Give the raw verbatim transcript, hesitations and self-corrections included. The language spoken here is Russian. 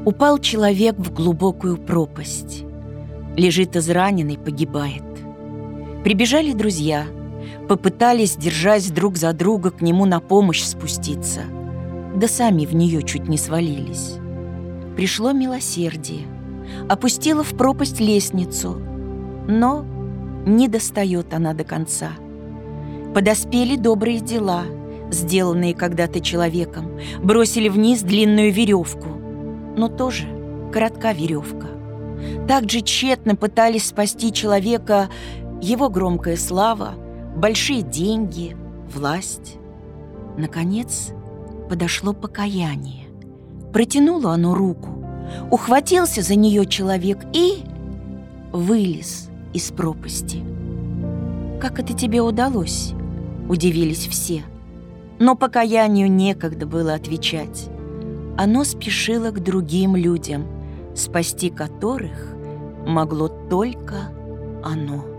Упал человек в глубокую пропасть. Лежит израненный, погибает. Прибежали друзья, попытались, держась друг за друга, к нему на помощь спуститься. Да сами в нее чуть не свалились. Пришло милосердие, опустило в пропасть лестницу, но не достает она до конца. Подоспели добрые дела, сделанные когда-то человеком, бросили вниз длинную веревку, но тоже коротка веревка. Так же тщетно пытались спасти человека его громкая слава, большие деньги, власть. Наконец подошло покаяние. Протянуло оно руку, ухватился за нее человек и вылез из пропасти. «Как это тебе удалось?» – удивились все. Но покаянию некогда было отвечать. Оно спешило к другим людям, спасти которых могло только оно.